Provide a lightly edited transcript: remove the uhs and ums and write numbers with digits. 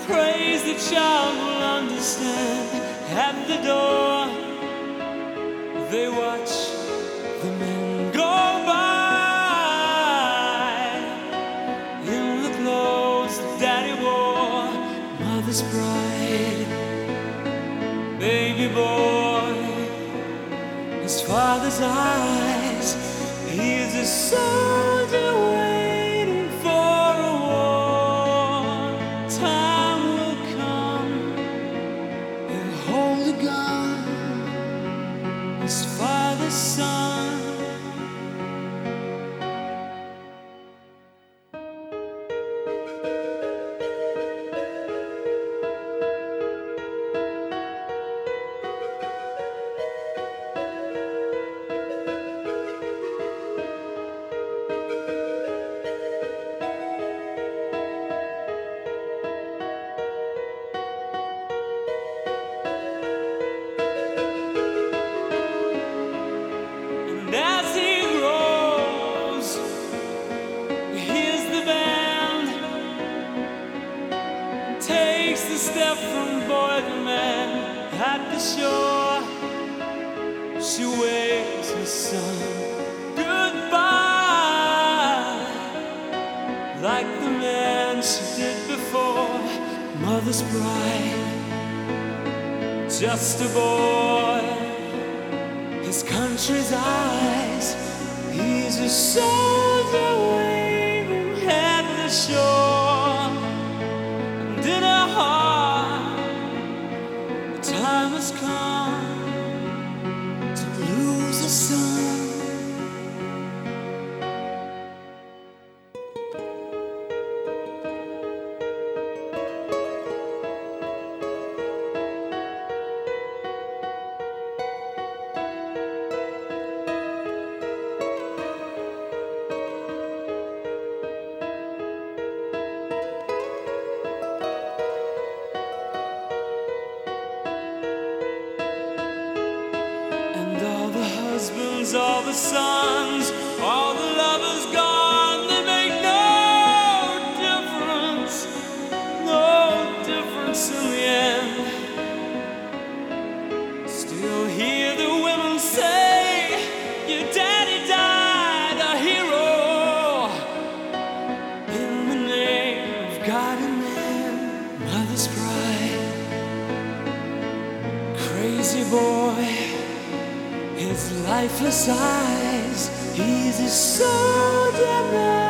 prays the child will understand. At the door, they watch the men go by in the clothes that daddy wore. Mother's pride, baby boy, his father's eyes. He's a soldier waiting for a war. Time will come, he'll hold a gun, his father's son. And as he grows, he hears the band, takes the step from boy to man. At the shore, she waves her son goodbye, like the man she did before. Mother's pride, just a boy, his country's eyes. He's a soldier waving at the shore. And in her heart, the time has come to lose a son. And all the husbands, all the sons, all the lovers gone, they make no difference in the end. Still hear the women say, your daddy died a hero in the name of God and man. Mother's pride, crazy boy, his lifeless eyes. He's a soldier man.